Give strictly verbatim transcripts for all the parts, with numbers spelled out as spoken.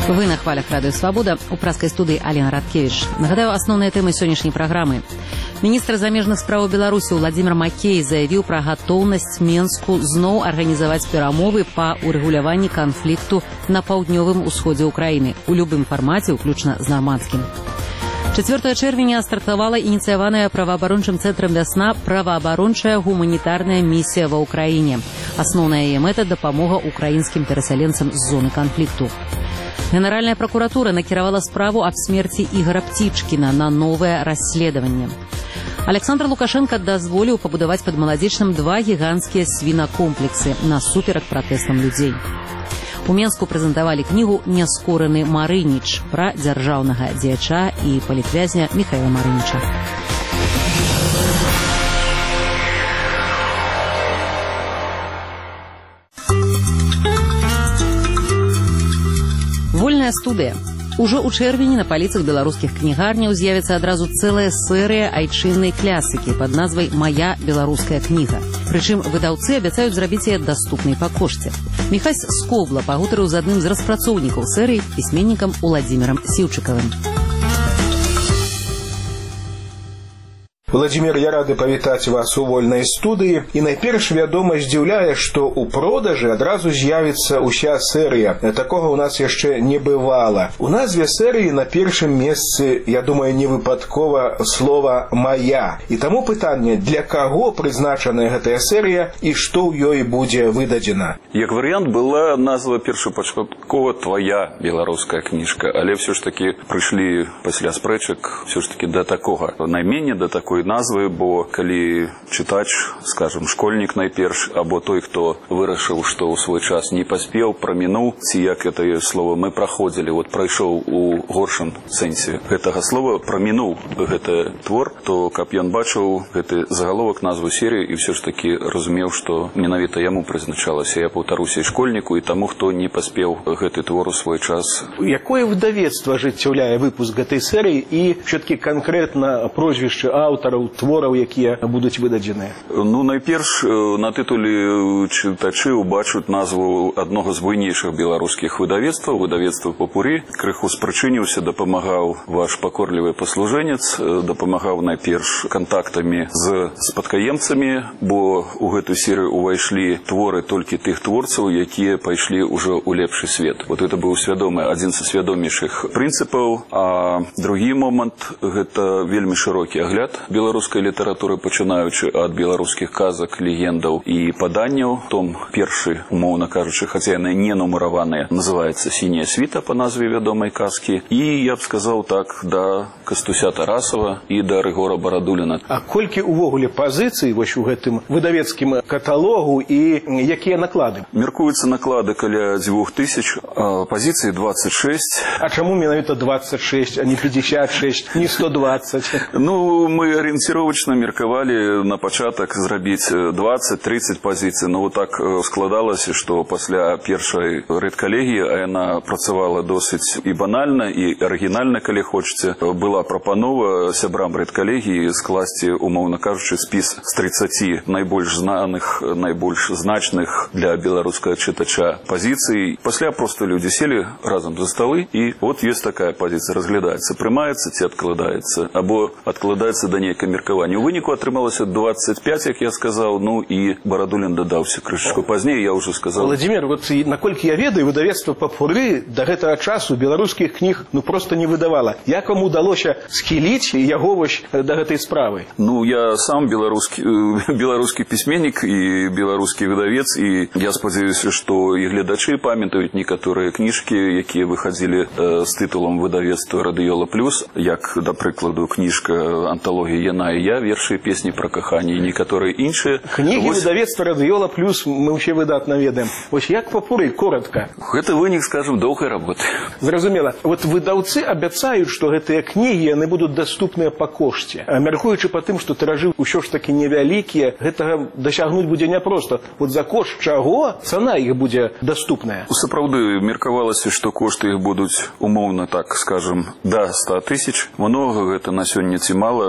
Вы на хвалях Радыё Свабода, у праскай студыі Алена Радкевіч. Нагадаю, асноўныя тэмы сённяшняй праграмы. Міністр замежных спраў Беларусі Владзімир Макей заявіў пра гатоўнасць Менску зноў арганізаваць перамовы па урэгуляванні канфлікту на паўднёвым усходзе ўкраіны у любым фармаце, уключна з нармандскім. чацвёртага чэрвеня стартавала ініцыяваная праваабарончым цэнтрам «Вясна» праваабарончая гуманітарная місія ва ўкраіне. Асноўная яе мэта – дапамога украінскім перасяленцам з зоны канфлікту. Генеральная прокуратура накіравала справу аб смерці Ігора Птічкіна на новае расследаванне. Александр Лукашенко дазволіў пабудаваць пад Маладзечным два гіганцкія свінакомплексы насуперак пратэстам людзей. У Менску прэзентавалі кнігу «Няскораны Марыніч» пра дзяржаўнага дзеяча і палітвязня Міхаіла Марыніча. Вольная студыя. Ужо ў чэрвені на паліцах беларускіх кнігарняў з'явіцца адразу цэлая серыя айчыннай клясікі пад назвай «Мая беларуская кніга». Прычым выдаўцы абяцаюць зрабіць яе даступнай па кошце. Міхась Скобла пагутарыў з адным з распрацоўнікаў серыі, пісьменнікам Уладзімірам Сіўчыкавым. Владимир, я рады павітаць вас у вольнай студыі. І найперш, вядома, здзіўляе, што ў продажы адразу з'явіцца ўся серыя. Такога ў нас яшчэ не бывала. У назве серыі на першым месцы, я думаю, не выпадкова слова «мая». І таму пытанне, для каго прызначаная гэтая серыя і што ў ёй будзе выдадзена? Як варыянт была назва першапачаткова «Твоя беларуская кніжка», але все ж таки прыйшлі пасля спрэчак все ж таки да такога наймення, да такой назвы, бо калі чытач, скажем, школьнік найперш, або той, хто вырашыў, што ў свой час не паспеў, прамінуў, ці як гэтае слово мы праходзілі, вот прайшоў у горшым сэнсе гэтага слова, прамінуў гэты твор, то каб ён бачыў гэты загаловак, назву серыі і все ж таки разумеў, што менавіта яму прызначалася, я паўтаруся, і школьніку, і таму, хто не паспеў гэты твор у свой час. Якое выдавецтва ажыццяўляе выпуск гэтай серыі і все-таки канкрэтна прозвішчы аўтара твораў, якія будуць выдадзеныя? Ну, найперш на тытуле чытачы убачуць назву аднога з буйнейшых беларускіх выдавецтваў, выдавецтва «Попурі». Крыху спрычыніўся, дапамагаў ваш пакорлівы паслужэнец, дапамагаў найперш кантактамі з спадкаемцамі, бо ў гэту серыю увайшлі творы толькі тых творцаў, якія пайшлі ўжо ў лепшы свет. Вот это быў свядомы адзін са свядомейшых прынцыпаў. А другі момант – гэта вельмі шырокі агляд беларускай літаратуры, пачынаючы ад беларускіх казак, легендаў і паданняў. Том першы, умоўна кажучы, хаця яны не нумараваныя, называецца «Сіняя світа» па назве вядомай казкі. І, я б сказаў так, да Кастуся Тарасава і да Рыгора Барадуліна. А колькі увогуле пазіцый вось у гэтым выдавецкім каталогу і якія наклады? Мяркуюцца наклады каля дзвюх тысяч, а пазіцыі двадцать шесть. А чаму менавіта двадцать шесть, а не пятьдесят шесть, не сто двадцать? Ну, мы арыентировочно меркавалі на пачатак зрабіць двадцать-тридцать пазіцый, но вот так складалася, што пасля першай рэдкалегіі, а яна працавала досыць і банальна, і арыгінальна, калі хочаце, была прапанова сябрам рэдкалегіі скласці, умоўна кажучы, спіс з тридцати найбольш знаных, найбольш значных для беларускага чытача пазіцый. Пасля просто людзі селі разам за сталы, і вот ёсць такая пазіцыя, разглядаецца, прымаецца ці адкладаецца, або адкладаецца да нейкае меркаванне. У выніку атрымалася двадцать пять, як я сказаў, ну і Барадулін дадаўся крышачку пазней, я ўжо сказаў. Владимир, вот наколькі я ведаю, выдавецтва «Попурі» да гэтага часу беларускіх кніг ну просто не выдавала. Як вам удалося схіліць яго вось да гэтай справы? Ну, я сам беларускі, беларускі пісьменнік і беларускі выдавец, і я спадзяюся, што і гледачы памятаюць некаторыя кніжкі, якія выхадзілі э, з тытулам выдавецтва «Радыёла плюс», як, да прыкладу, кніжка анталогія «Яна і я», вершы, песні пра каханне і некаторыя іншыя. Кнігі вось... выдавецтва «Радыёла плюс» мы ўсе выдатна ведаем. Вось як «Попурі», коротка? Гэта вынік, скажем, доўгай работы. Зразумела. Вот выдаўцы абяцаюць, што гэтыя кнігі яны будуць даступныя па кошце. А мяркуючы па тым, што тыражы ўсё ж такі невялікія, гэтага дасягнуць будзе няпроста. Вот за кошт чаго цана іх будзе даступная? Сапраўды меркавалася, што кошты іх будуць умоўна, так скажем, да ста тысяч. Многа гэта на сёння ці мала. Меркавалася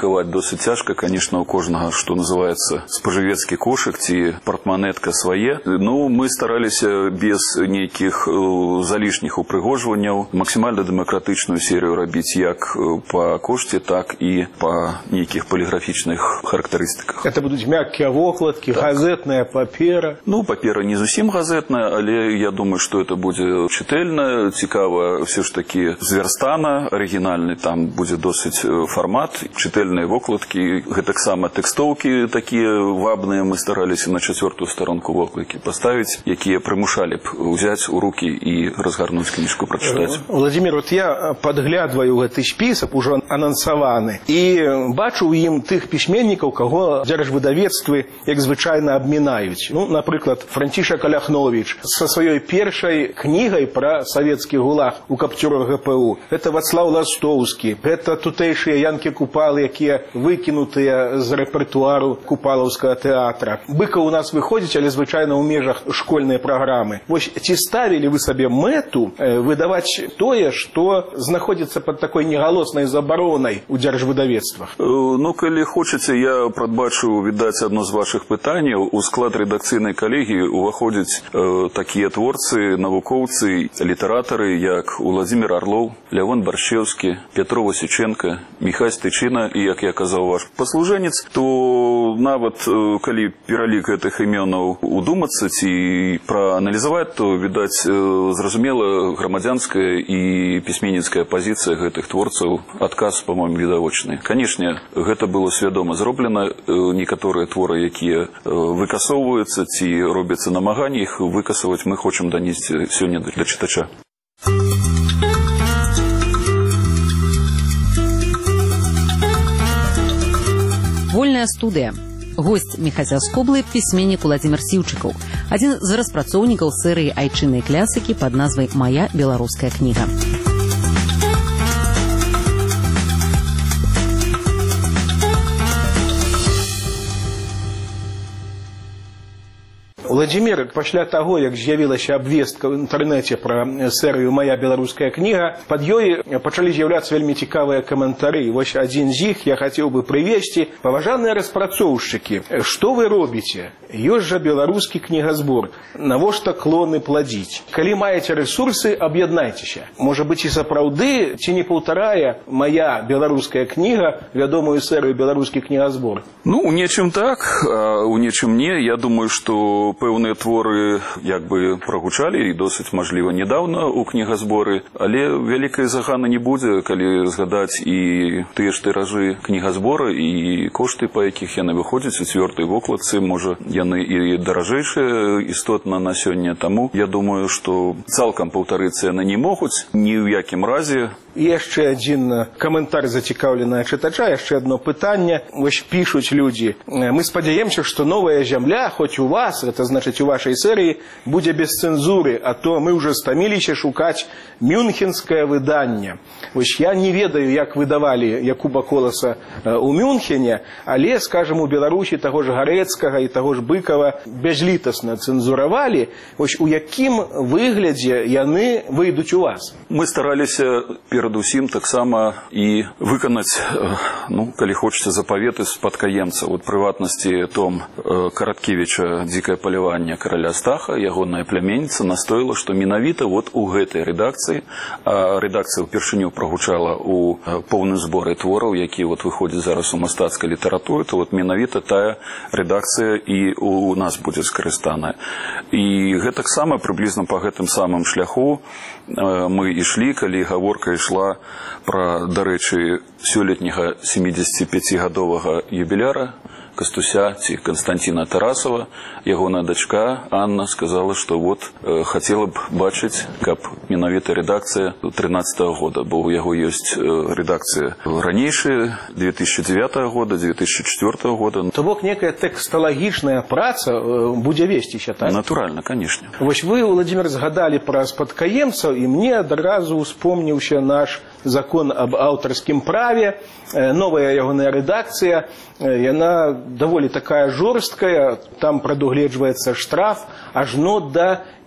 кваліфікаваць досыць цяжка. Конечно, у кожнага, што называецца, спажывецкі кошык ці партманетка свае. Ну, мы стараліся без нейкіх залішніх упрыгожванняў максімальна дэмакратычную серію рабіць як па кошце, так і па нейкіх поліграфічных характарыстыках. Это будуць мяккія вокладкі, так. Газетная папера. Ну, папера не зусім газетная, але я думаю, што это будзе чытэльна, цікава все ж таки зверстана, арыгінальны там будзе досыць фармат, чытэльныя вокладкі, гэтаксама тэкстоўкі такія вабныя мы стараліся на чацвёртую старонку вокладкі паставіць, якія прымушалі б узяць у рукі і разгарнуць кніжку, прачытаць. Владимир, вот я падглядваю гэты спісак, ужо анансаваны, і бачу ў ім тых пісьменнікаў, каго дзяржвыдавецтвы, як звычайна, абмінаюць. Ну, напрыклад, Францішак Аляхновіч са сваёй першай кнігай пра савецкі гулаг у капцюрах гэ пэ у. Это Вацлаў Ластоўскі, гэта тутэйшыя янкі-купалы, якія выкінутыя з рэпертуару купалаўскага тэатра. Быкаў у нас выходзіць, але звычайна ў межах школьнай праграмы. Вось ці ставілі вы сабе мэту выдаваць тое, што знаходзіцца пад такой негалоснай забаронай у дзяржвыдавецтвах? Ну, калі хочаце, я прадбачу відаць адно з вашых пытанняў. У склад рэдакцыйнай калегіі уваходзяць э, такія творцы, навукоўцы, літаратары, як Уладзімір Арлоў, Лявон Баршчэўскі, Пятро Васіченка, Міхась Тычына і, як я казаў, ваш паслужэнец, то нават э, калі пералік гэтых імёнаў удумацца ці прааналізаваць, то, відаць, э, зразумела, грамадзянская і пісьменніцкая пазіцыя гэтых творцаў, адказ, па-моему, відавочны. Канешне, гэта было свядома зроблена. Некаторыя творы, якія выкасоўваюцца ці робяцца намаганні, іх выкасаваць мы хочам данесці сёння для чытача. Вольная студыя. Госць Міхася Скоблы, пісьменнік Уладзімір Сіўчыкаў, адзін з распрацоўнікаў серыі айчыннай клясыкі пад назвай «Мая беларуская кніга». Владимир, пасля таго, як з'явілася абвестка ў інтэрнэце пра серыю «Мая беларуская кніга», пад ёй пачалі з'яўляцца вельмі цікавыя каментары. Вось адзін з іх я хацеў бы прывесці. Паважаныя распрацоўшчыкі, што вы робіце? Ёсць жа беларускі кнігазбор. Навошта клоны пладзіць? Калі маеце рэсурсы, аб'яднайцеся. Можа быць, і сапраўды, ці не паўтарае «Мая беларуская кніга» вядомую серыю «Беларускі кнігазбор»? Ну, у нечым так, а у нечым не. Я думаю, што пэўныя творы як бы прагучалі і досыць, мажліва, недавно у кнігазборы, але вялікай заганы не будзе, калі згадаць і тыя ж тыражы кнігазбора і кошты, па якіх яны выходзяць у цвёртай вокладцы, можа, яны і даражэйшыя істотна на сёння. Таму я думаю, што цалкам паўтарыцца яны не могуць ні ў якім разе. І яшчэ адзін каментар зацікаўленага чытача, яшчэ адно пытанне. Вось пішуць людзі: мы спадзяемся, што новая зямля, хоць у вас, это значыць у вашай серыі, будзе без цэнзуры, а то мы ўжо стаміліся шукаць мюнхенскае выданне. Вось я не ведаю, як выдавалі Якуба Коласа у Мюнхене, але, скажам, у Беларусі таго ж Гарэцкага і таго ж Быкава бязлітасна цэнзуравалі. Вось у якім выглядзе яны выйдуць у вас? Мы стараліся перадусім таксама і выканаць, ну, калі хочаце, запаветы спадкаемца. Вот прыватнасці том Караткевіча «Дзікае паляванне» караля Стаха, ягоная пляменніца настоіла, што менавіта вот у гэтай рэдакцыі, а рэдакцыя ўпершыню прагучала у поўным зборы твораў, які вот выходзіць зараз у мастацкай літаратуры, то вот менавіта тая рэдакцыя і у нас будзе скарыстаная. І гэтаксама прыблізна па гэтым самым шляху мы ішлі, калі гаворка ішла пра, дарэчы, сёлетняга семідзесяціпяцігадовага юбіляра Кастуся ці Константина Тарасова. Ягоная дачка Анна сказала, што вот э, хацела б бачыць, каб менавіта рэдакцыя трынаццатага года, бо ў яго ёсць э, рэдакцыя ранейшая, две тысячи девятого года, две тысячи четвёртого года. То бок некая тэксталагічная праца э, будзе весціся, так? Натуральна, канешне. Вось вы, Владимир, згадалі пра спадкаемцаў, і мне адразу успомніўся наш закон об аўтарскім праве. Э, новая ягоная рэдакцыя, э, яна даволі такая жорсткая, там прадугледжваецца штраф ажно да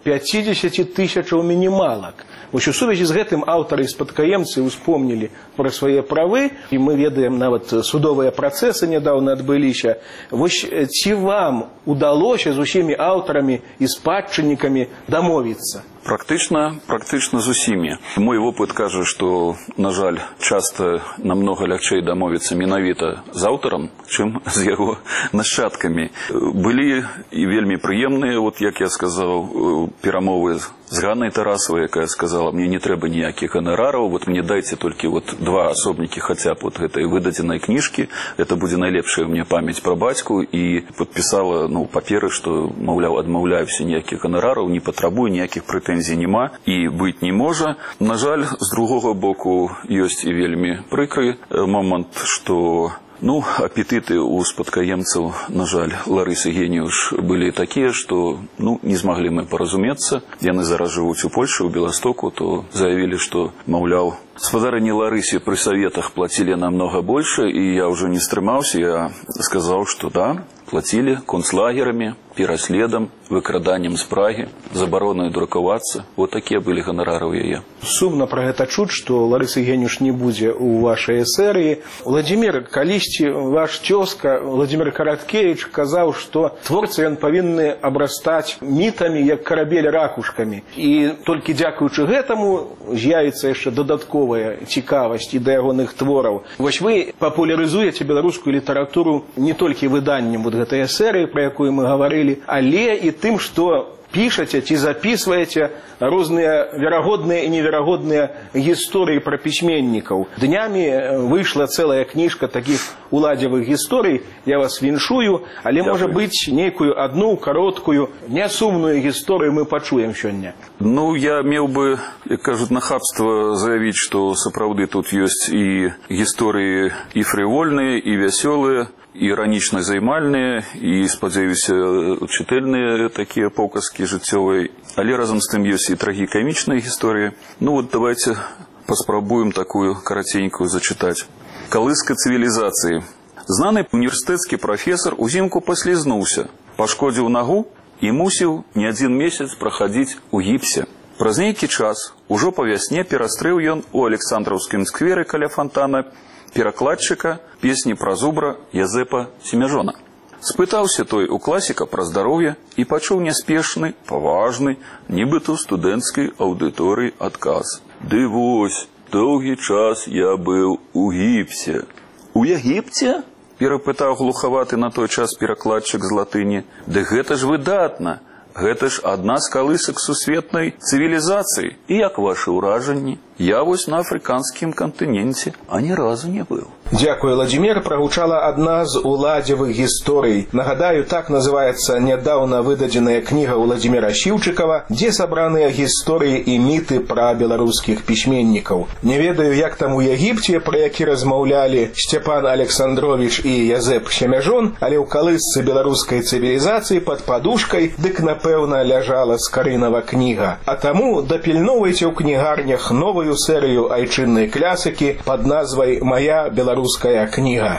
пятьдесят тысячаў мінімалак. Вось у сувязі з гэтым аўтары і спадкаемцы успомнілі пра свае правы, і мы ведаем, нават судовыя працэсы нядаўна адбыліся. Вось ці вам удалося з усімі аўтарамі і спадчыннікамі дамовіцца? Практычна, практычна з усімі. Мой вопыт кажа, што, на жаль, часта намнога лягчэй дамовіцца менавіта з аўтарам, чым з яго нашчадкамі. Былі і вельмі прыемныя, вот як я сказаў, перамовы з Ганнай Тарасавай, якая сказала, мне не трэба ніякіх ганарараў, вот мне дайце толькі вот два асобнікі хаця б вот гэтай выдадзенай кніжкі, это будзе найлепшая мне памяць пра бацьку, і падпісала, ну, паперы, што, маўляў, адмаўляюся, ніякіх ганарараў, не патрабую, ніякіх прэтэнзій няма і быць не можа. На жаль, з другога боку ёсць і вельмі прыкры момант, што ну, апетыты у спадкаемцаў, на жаль, Ларысы Геніюш былі такія, што ну, не змаглі мы паразумецца. Яны зараз жывуць у Польшы, у Беластоку, то заявілі, што, маўляў, спадарыні Ларысе пры саветах плацілі намнога больше, і я ўжо не стрымаўся, я сказаў, што да, плацілі концлагерамі, пераследам, выкраданнем з Прагі, забаронай друкавацца. Вот такія былі ганарары ў яе. Сумна пра гэта чуць, што Ларысы Геніюш не будзе ў вашай эсэрыі. Владзімір, калісьці ваш цёзка Владзімір Караткевіч казаў, што творцы ён павінны абрастаць мітамі, як карабель ракушкамі. І толькі дзякуючы гэтаму з'явіцца яшчэ дадатковая цікавасць і да ягоных твораў. Вось вы папулярызуеце беларускую літаратуру не толькі выданнем вот гэтай эсэрыі, пра якую мы гаварылі, але і тым, што пішаце ці записваеце розныя верагодныя і неверагодныя гісторыі пра пісьменнікаў. Днямі выйшла цэлая кніжка такіх уладзевых гісторый. Я вас віншую, але, Дякую. Можа быць, нейкую адну кароткую, нясумную гісторыю мы пачуем сёння. Ну, я меў бы, як кажуць, нахабства заявіць, што сапраўды тут ёсць і гісторыі і фрывольныя, і вясёлыя, і іранічна займальныя, і, спадзяюся, чытальныя такія показкі жыццёвыя, але разам з тым ёсць і трагікамічныя гісторыі. Ну вот давайте паспрабуем такую караценькую зачытаць. Калыска цывілізацыі. Знаны універсітэцкі прафесар узімку паслізнуўся, пашкодзіў нагу і мусіў не адзін месяц прахадзіць у гіпсе. Праз нейкі час, ужо па вясне, перастрэў ён у Александраўскім скверы каля фантана перакладчыка песні пра зубра Язэпа Семяжона. Спытаўся той у класіка пра здароўе і пачуў няспешны, паважны, нібыта ў студэнцкай аўдыторыі адказ. Ды вось, доўгі час я быў у гіпсе. У Егіпце? Перапытаў глухаваты на той час перакладчык з латыні. Ды гэта ж выдатна. Гэта ж адна з калысак сусветнай цывілізацыі. І як вашы ўражанні? Я вось на афрыканскім кантыненце, а ні разу не быў. Дякую, Владзімір. Прагучала адна з уладзевых гісторый. Нагадаю, так называецца нядаўна выдадзеная кніга Владзіміра Сіўчыкава, дзе сабраныя гісторыі і міты пра беларускіх пісьменнікаў. Не ведаю, як там у Егіпце, пра які размаўлялі Сцяпан Александровіч і Язэп Семяжон, але ў калысцы беларускай цывілізацыі пад падушкай дык, напэўна, ляжала Скарынава кніга. А таму дапільноўвайце ў кнігарнях новую серыю айчыннай класікі пад назвай «Мая беларуская кніга».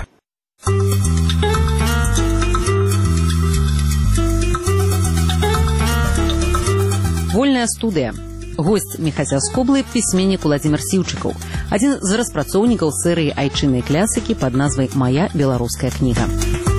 Вольная студыя. Госць Міхася Скоблы, пісьменнік Владзімір Сіўчыкаў. Адзін з распрацоўнікаў серыі айчыннай класікі пад назвай «Мая беларуская кніга».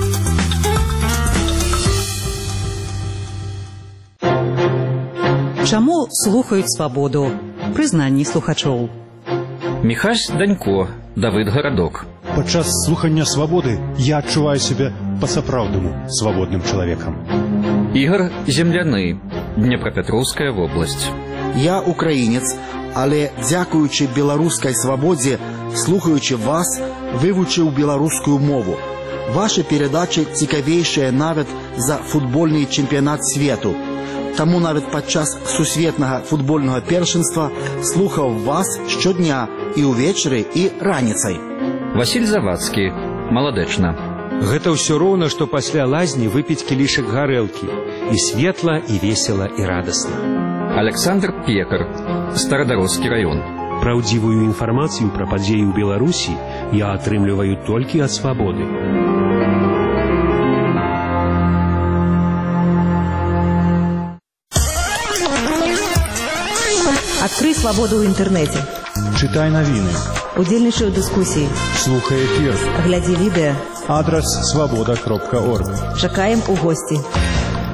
Чаму слухаюць свабоду? Прызнанні слухачоў. Міхась Данько, Давыд Гарадок. Падчас слухання свабоды я адчуваю сябе па-сапраўднаму свабодным чалавекам. Ігор Земляны, Днепрапетроўская вобласць. Я украінец, але дзякуючы беларускай свабодзе, слухаючы вас, вывучыў беларускую мову. Вашы перадачы цікавейшыя нават за футбольны чэмпіянат свету. Таму нават падчас сусветнага футбольнага першынства слухаў вас штодня і ўвечары, і раніцай. Васіль Завадскі, Маладэчна. Гэта ўсё роўна, што пасля лазні выпіць кілішак гарэлкі. І светла, і весела, і радасна. Александр Пекар, Старадароскі раён. Праўдзівую інфармацыю пра падзеі ў Беларусі я атрымліваю толькі ад свабоды. Адкрый свабоду ў інтэрнэце. Читай навіны. Удзельнічай у дыскусіі. Слухай эфир. Глядзі відэа. Адрес свобода крапка орг. Чакаем у госці.